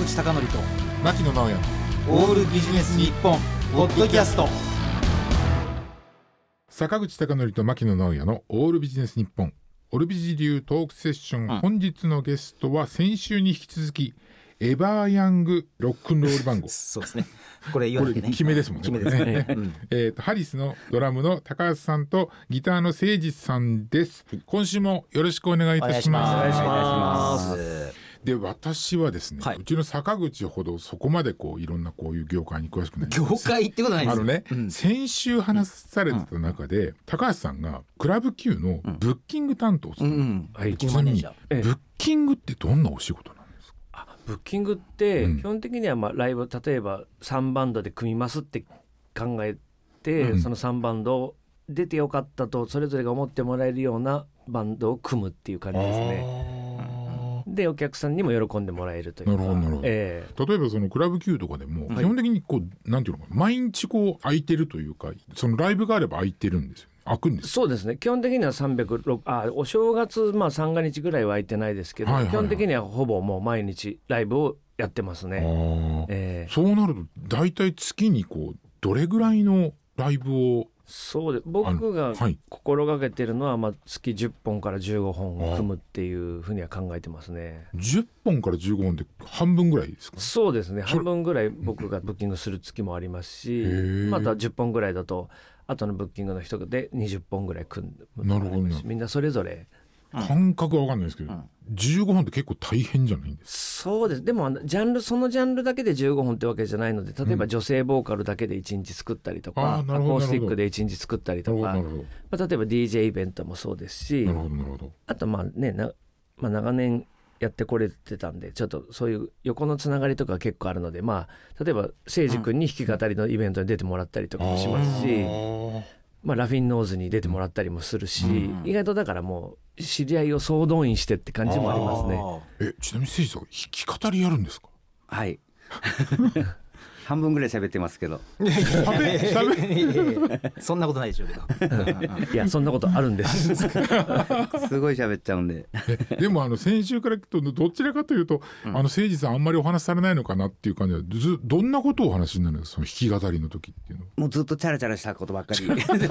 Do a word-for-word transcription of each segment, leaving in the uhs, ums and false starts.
口貴教と牧野直哉オールビジネス日本ポッドキャスト。 坂口貴教と牧野直哉のオールビジネス日本オルビジ流トークセッション、うん、本日のゲストは先週に引き続きエバーヤングロックンロール番号そうですね、これ言わなきゃね、 これ決めですもんね。 決めですね、うん、 えーとハリスのドラムの高橋さんとギターの誠実さんです、はい、今週もよろしくお願いいたします。 お願いします。 で私はですね、はい、うちの坂口ほどそこまでこういろんなこういう業界に詳しくないんです。 業界ってことないですよ。 あのね、うん、先週話されてた中で、うん、高橋さんがクラブ Q のブッキング担当する、うんうんはい、ちなみにブッキングってどんなお仕事なんですか？ あブッキングって基本的にはまあライブ、例えばさんバンドで組みますって考えて、うん、そのさんバンド出てよかったとそれぞれが思ってもらえるようなバンドを組むっていう感じですね。でお客さんにも喜んでもらえるというか。 なるほどなるほど、えー、例えばそのクラブ Q とかでも基本的にこう、はい、なんていうのか毎日こう空いてるというかそのライブがあれば空いてるんですよ。開くんです。 そうですね、基本的にはさんびゃくろくあお正月まあ三が日ぐらいは空いてないですけど、はいはいはい、基本的にはほぼもう毎日ライブをやってますね。あ、 えー、そうなると大体月にこうどれぐらいのライブを。 そうで僕が心がけてるのは、まあ、月じゅっぽんからじゅうごほん組むっていうふうには考えてますね。 じゅっぽんからじゅうごほんで半分ぐらいですか？ そうですね、半分ぐらい僕がブッキングする月もありますし、またじゅっぽんぐらいだと後のブッキングの人でにじゅっぽんぐらい組む。なるほど、ね、みんなそれぞれ感覚は分かんないですけど、うん、じゅうごほんって結構大変じゃないんですか？ そうです。でもジャンルそのジャンルだけでじゅうごほんってわけじゃないので、例えば女性ボーカルだけでいちにち作ったりとか、うん、アコースティックでいちにち作ったりとか、まあ、例えば ディージェー イベントもそうですし、なるほどなるほど。あとまあねな、まあ、長年やってこれてたんでちょっとそういう横のつながりとか結構あるので、まあ、例えば誠司君に弾き語りのイベントに出てもらったりとかもしますし、うんまあ、ラフィンノーズに出てもらったりもするし、うん、意外とだからもう知り合いを総動員してって感じもありますね。 えちなみに誠司さん弾き語りやるんですか？ はい半分ぐらい喋ってますけどそんなことないでしょうけどいやそんなことあるんですすごい喋っちゃうんででもあの先週からとどちらかというと、うん、あの誠司さんあんまりお話されないのかなっていう感じでずどんなことをお話になるんですか？その弾き語りの時っていうのはもうずっとチャラチャラしたことばっかり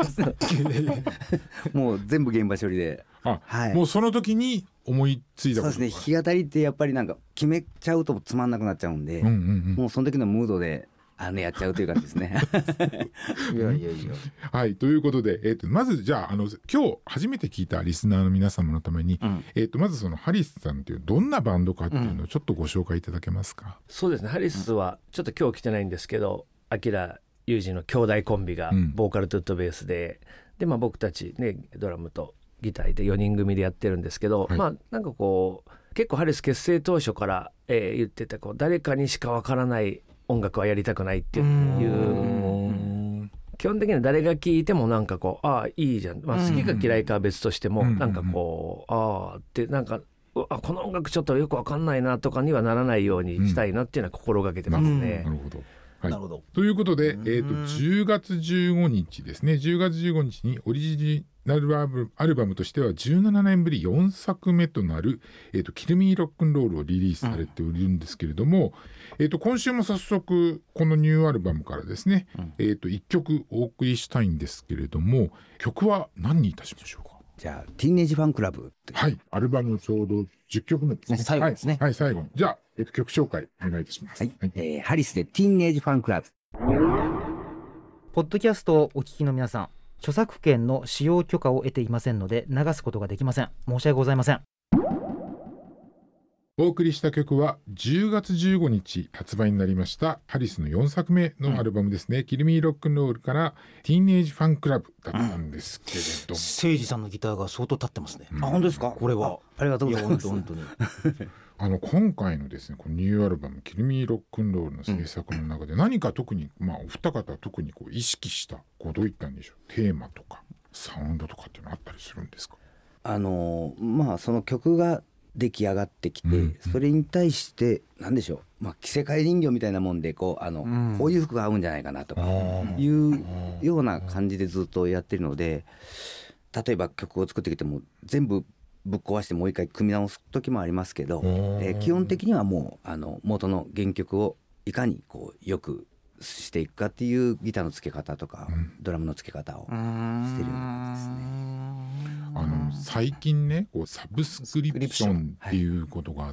もう全部現場処理で、 あ、はい、もうその時に思いついたこと。 そうですね、弾き語りってやっぱりなんか決めちゃうとつまんなくなっちゃうんで、うんうんうん、もうその時のムードであのやっちゃうという感じですねいやいやいやはいということで、えー、とまずじゃあ、あの今日初めて聞いたリスナーの皆様のために、うんえー、とまずそのハリスさんというどんなバンドかっていうのをちょっとご紹介いただけますか？うん、 そうですね、ハリスはちょっと今日来てないんですけど、アキラユージの兄弟コンビがボーカルトゥットベースで、うん、でまあ僕たちねドラムとギターでよにん組でやってるんですけど、はい、まあなんかこう結構ハリス結成当初から、えー、言ってたこう誰かにしかわからない音楽はやりたくないっていう、う基本的には誰が聴いてもなんかこうああいいじゃん、まあ、好きか嫌いかは別としてもなんかこうああってなんかあこの音楽ちょっとよくわかんないなとかにはならないようにしたいなっていうのは心がけてますね。 なるほどはい、なるほどということで、えー、とじゅうがつじゅうごにちですね、じゅうがつじゅうごにちにオリジナルアルバム、アルバムとしてはじゅうななねんぶりよんさくめとなる、えー、とキルミーロックンロールをリリースされておるんですけれども、うんえー、と今週も早速このニューアルバムからですね、うんえー、といっきょくお送りしたいんですけれども、曲は何にいたしましょうか？ じゃあティーンエイジファンクラブ。 はい、アルバムちょうどじゅっきょくめですね。 最後ですね。 はい、はい、最後じゃあ、えー、と曲紹介お願いいたします。 はいはいえー、ハリスでティーンエイジファンクラブ。 ポッドキャストをお聞きの皆さん、著作権の使用許可を得ていませんので流すことができません。申し訳ございません。 お送りした曲はじゅうがつじゅうごにち発売になりましたハリスのよんさくめのアルバムですね、うん、キルミーロックンロールからティーンエイジファンクラブだったんですけれども、 誠司さんのギターが相当立ってますね。 うん、あ本当ですか？ これはあ, ありがとうございます。 本当にあの今回のですねこのニューアルバムキルミーロックンロールの制作の中で何か特に、まあお二方は特にこう意識したこうどういったんでしょう、テーマとかサウンドとかっていうのあったりするんですか？ あのまあその曲が出来上がってきて、うんうん、それに対して何でしょう、まあ、着せ替え人形みたいなもんでこうあの、うん、こういう服が合うんじゃないかなとかいうような感じでずっとやってるので、例えば曲を作ってきても全部ぶっ壊してもう一回組み直す時もありますけど、えー、基本的にはもうあの元の原曲をいかにこうよくしていくかっていうギターの付け方とか、うん、ドラムの付け方をしてるような感じですね。 あの最近ねこうサブスクリプションっていうことがあって、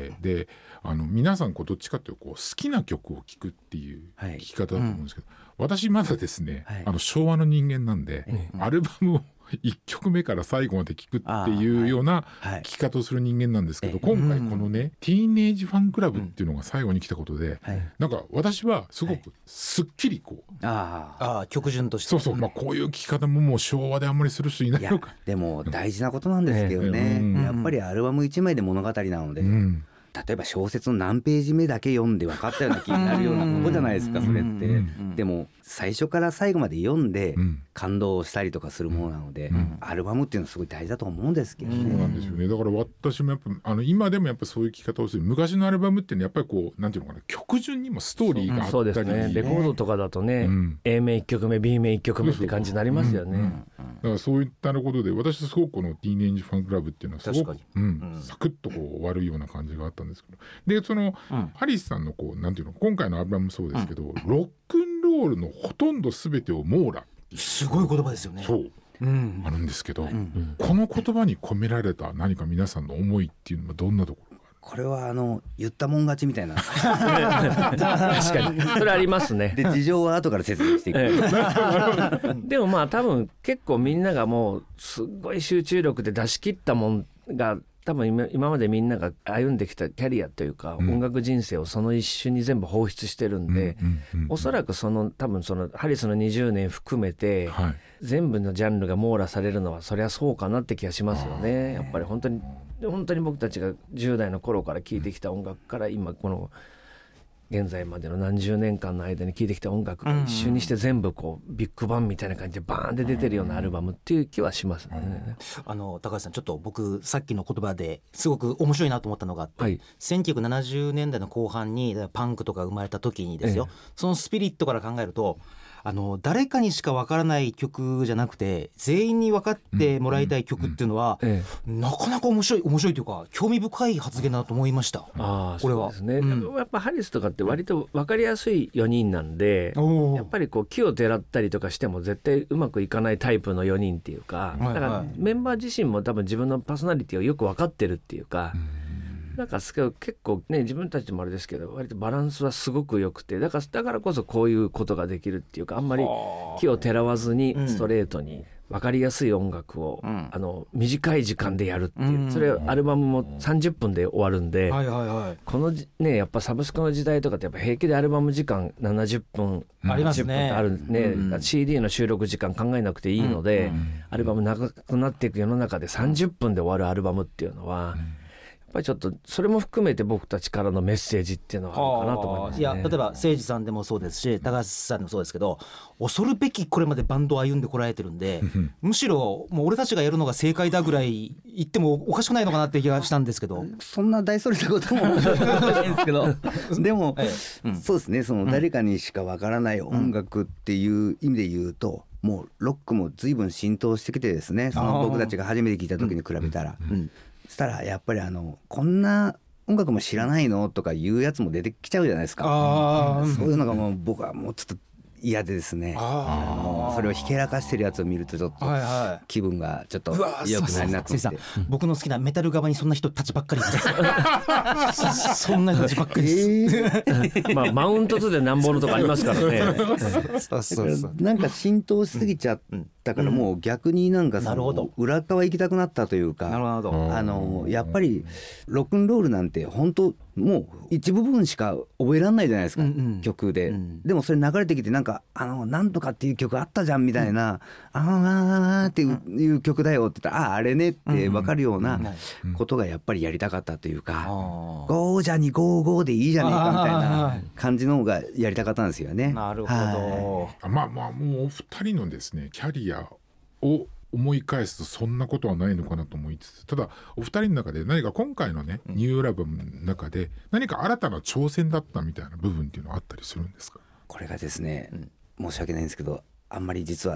はい、であの皆さんこうどっちかというとこう好きな曲を聴くっていう聴き方だと思うんですけど、はいうん、私まだですね、はい、あの昭和の人間なんで、うん、アルバムをいっきょくめから最後まで聴くっていうような聴き方をする人間なんですけど、はいはい、今回このね、うん、ティーンエイジファンクラブっていうのが最後に来たことで、うん、なんか私はすごくすっきりこう、 はい、ああ曲順としてそうそう、まあ、こういう聴き方ももう昭和であんまりする人いないのか。いやでも大事なことなんですけどね、うん、やっぱりアルバムいちまいで物語なので、うん例えば小説の何ページ目だけ読んで分かったような気になるようなことじゃないですかそれって。でも最初から最後まで読んで感動したりとかするものなので、うん、アルバムっていうのはすごい大事だと思うんですけどね。 そうなんですよね。だから私もやっぱあの今でもやっぱそういう聞き方をする。昔のアルバムっていうのはやっぱりこうなんていうのかな曲順にもストーリーがあったり、 そうですね。レコードとかだとね、うん、A 面いっきょくめ B 面いっきょくめって感じになりますよね。だからそういったことで私すごくこのティーンエイジファンクラブっていうのはすごく、うんうん、サクッとこう終わるような感じがあったんですけど、でその、うん、ハリスさんのこうなんていうの今回のアルバムもそうですけど、うん、ロックンロールのほとんど全てを網羅すごい言葉ですよね。 そう、うん、あるんですけど、うん、この言葉に込められた何か皆さんの思いっていうのはどんなところがある？ これはあの言ったもん勝ちみたいな確かにそれありますね。 で事情は後から説明していく、ええ、でもまあ多分結構みんながもうすごい集中力で出し切ったもんが多分 今, 今までみんなが歩んできたキャリアというか、うん、音楽人生をその一瞬に全部放出してるんで、うんうんうんうん、おそらくその多分そのハリスのにじゅうねん含めて、はい、全部のジャンルが網羅されるのはそりゃそうかなって気がしますよね。やっぱり本当に本当に僕たちがじゅう代の頃から聴いてきた音楽から今この現在までの何十年間の間に聴いてきた音楽が一瞬にして全部こうビッグバンみたいな感じでバーンって出てるようなアルバムっていう気はしますね。 あの高橋さんちょっと僕さっきの言葉ですごく面白いなと思ったのがあって、はい、せんきゅうひゃくななじゅうねんだいの後半にパンクとか生まれた時にですよ、ええ、そのスピリットから考えるとあの誰かにしか分からない曲じゃなくて全員に分かってもらいたい曲っていうのは、うんうんうんええ、なかなか面白い面白いというか興味深い発言だと思いました。 あこれはそうですね、うん、やっぱハリスとかって割と分かりやすいよにんなんで、うん、やっぱりこう木をてらったりとかしても絶対うまくいかないタイプのよにんっていうか、だからメンバー自身も多分自分のパーソナリティをよく分かってるっていうか、うんなんか結構ね自分たちもあれですけど割とバランスはすごく良くてだからだからこそこういうことができるっていうかあんまり気をてらわずにストレートに分かりやすい音楽を、うん、あの短い時間でやるっていう、うん、それアルバムもさんじゅっぷんで終わるんで、はいはいはい、このねやっぱサブスクの時代とかってやっぱ平気でアルバム時間ななじゅっぷんありますね。 あるね、うん、シーディー の収録時間考えなくていいので、うん、アルバム長くなっていく世の中でさんじゅっぷんで終わるアルバムっていうのは、うんやっぱりちょっとそれも含めて僕たちからのメッセージっていうのはあるかなと思いますね。 いや例えば誠司さんでもそうですし高橋さんでもそうですけど恐るべきこれまでバンドを歩んでこられてるんでむしろもう俺たちがやるのが正解だぐらい言ってもおかしくないのかなって気がしたんですけどそんな大それたこともないんですけどでも、ええうん、そうですねその誰かにしかわからない音楽っていう意味で言うと、うん、もうロックも随分浸透してきてですねその僕たちが初めて聞いた時に比べたら、うんうんそしたらやっぱりあのこんな音楽も知らないのとかいうやつも出てきちゃうじゃないですか。あそういうのがもう僕はもうちょっと嫌でですねあのそれをひけらかしてるやつを見るとちょっと気分がちょっと良くないなと思って、 僕の好きなメタル側にそんな人たちばっかりですそんな人たちばっかりです、えーまあ、マウントツーでなんぼのとかありますからねそうそうそうなんか浸透しすぎちゃったからもう逆になんかその裏側行きたくなったというか、なるほどあのやっぱりロックンロールなんて本当もう一部分しか覚えられないじゃないですか、うんうん、曲で、うん、でもそれ流れてきてなんかあのなんとかっていう曲あったじゃんみたいな、うん、あーっていう、うん、いう曲だよって言ったらあああれねって分かるようなことがやっぱりやりたかったというか、うん、ゴージャにゴーゴーでいいじゃねえかみたいな感じの方がやりたかったんですよね。 なるほど、はい、 まあまあもうお二人のですねキャリアを思い返すとそんなことはないのかなと思いつつ、ただお二人の中で何か今回のねニューアルバムの中で何か新たな挑戦だったみたいな部分っていうのはあったりするんですか？ これがですね、うん、申し訳ないんですけどあんまり実は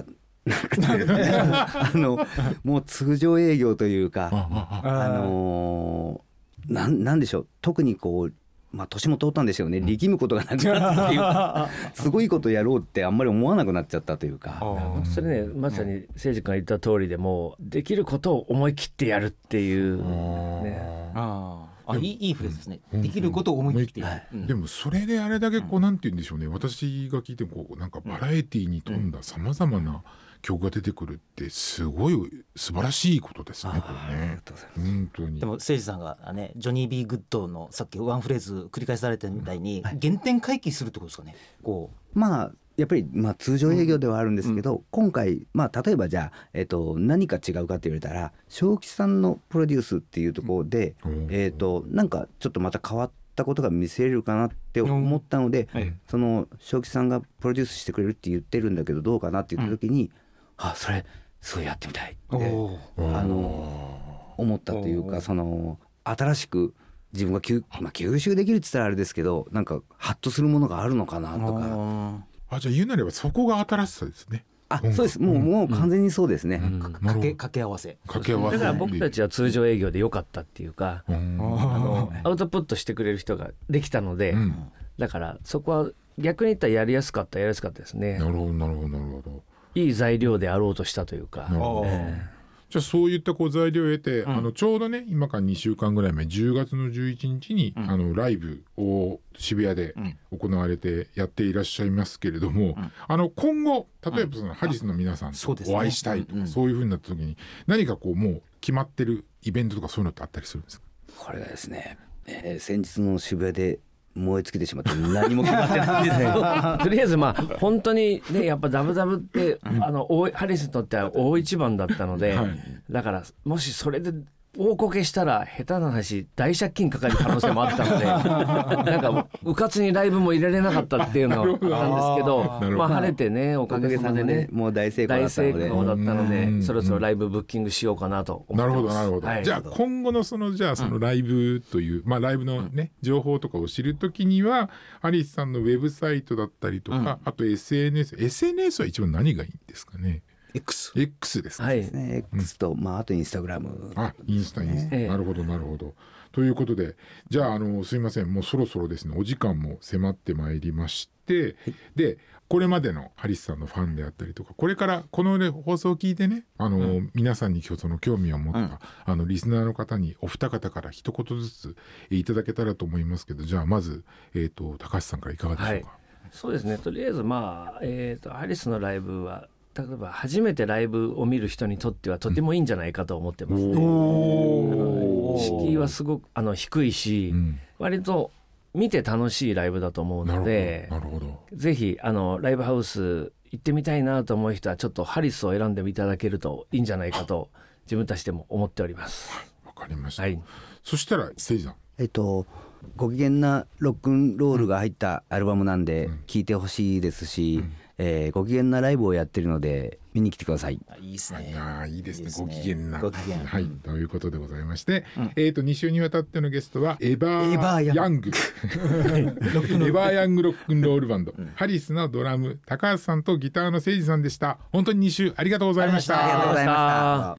あのもう通常営業というかあのー、な, なんでしょう特にこうまあ年も通ったんですよね力むことがなくなったっていうかすごいことやろうってあんまり思わなくなっちゃったというかそれねまさに誠司君が言った通りでもできることを思い切ってやるっていうねああいい、いいフレーズですね、うん、できることを思い切ってやる、 うん、でもそれであれだけこうなんて言うんでしょうね、うん、私が聞いてもこうなんかバラエティに富んださまざまな曲が出てくるってすごい素晴らしいことですねこれね本当に。 でも誠司さんがねジョニー・ビー・グッドのさっきワンフレーズ繰り返されたみたいに、はい、原点回帰するってことですかね。こうまあやっぱりまあ通常営業ではあるんですけど、うん、今回まあ例えばじゃあ、えー、と何か違うかって言われたら正吉さんのプロデュースっていうところで、うん、えー、となんかちょっとまた変わったことが見せれるかなって思ったので、うんはい、その正吉さんがプロデュースしてくれるって言ってるんだけどどうかなって言った時に、うん、あそれすごいやってみたいってあの思ったというかその新しく自分が吸、まあ、吸収できるって言ったらあれですけどなんかハッとするものがあるのかなとか。 あじゃあ言うなればそこが新しさですね。 あそうですもう、うん、もう完全にそうですね、うん、 かけ掛け合わせ掛け合わせだから僕たちは通常営業で良かったっていうか、うん、あのアウトプットしてくれる人ができたので、うん、だからそこは逆に言ったらやりやすかったやりやすかったですね。 なるほどなるほどなるほどいい材料であろうとしたというか、えーじゃあそういったこう材料を得て、うん、あのちょうどね今からにしゅうかんぐらい前じゅうがつのじゅういちにちに、うん、あのライブを渋谷で行われてやっていらっしゃいますけれども、うん、あの今後例えばそのハリスの皆さんとお会いしたいとか、そういう風になった時に何かこうもう決まってるイベントとかそういうのってあったりするんですか。 これがですね、えー、先日の渋谷で燃え尽きてしまって何も決まってないんですよとりあえずまあ本当にねやっぱダブダブって、うん、あのハリスにとっては大一番だったので、はい、だからもしそれで大こけしたら下手な話大借金かかる可能性もあったのでなんかうかつにライブも入れれなかったっていうのがあったんですけどまあ晴れてねおかげさまでねもう大成功だったので大成功だったのでそろそろライブブッキングしようかなと思ってます。 なるほどなるほど、はい、じゃあ今後のそのじゃあそのライブという、うん、まあライブのね情報とかを知るときにはハリスさんのウェブサイトだったりとか、うん、あと エスエヌエス エスエヌエス は一番何がいいんですかね。 X, X ですか、 はいね、X と、まあ、あとインスタグラム、 あインスタインスタ、ね、なるほどなるほどということでじゃあ、あのすいませんもうそろそろですねお時間も迫ってまいりまして、はい、でこれまでのハリスさんのファンであったりとかこれからこの、ね、放送を聞いてねあの、うん、皆さんにその興味を持った、うん、あのリスナーの方にお二方から一言ずついただけたらと思いますけどじゃあまず、えーと、高橋さんからいかがでしょうか。はい、 そうですねとりあえずまあ、えーと、ハリスのライブは例えば初めてライブを見る人にとってはとてもいいんじゃないかと思ってますね。あの敷居はすごくあの低いし、うん、割と見て楽しいライブだと思うのでなるほどなるほどぜひあのライブハウス行ってみたいなと思う人はちょっとハリスを選んでいただけるといいんじゃないかと自分たちでも思っております。 わかりました、 はい、 そしたらせいじさんえっとご機嫌なロックンロールが入ったアルバムなんで聴いてほしいですし、うんえー、ご機嫌なライブをやってるので見に来てください。 いいですね。 あいいですね。いいですねご機嫌な。 ご機嫌はい、ということでございまして、うん、えっ、ー、とに週にわたってのゲストはエバーヤングエバーヤングロックンロールバンド、うん、ハリスのドラム高橋さんとギターの誠司さんでした。本当にに週ありがとうございました。 ありがとうございま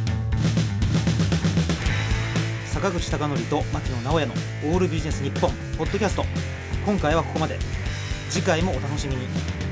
した。坂口孝則と牧野直哉のオールビジネス日本ポッドキャスト今回はここまで。次回もお楽しみに。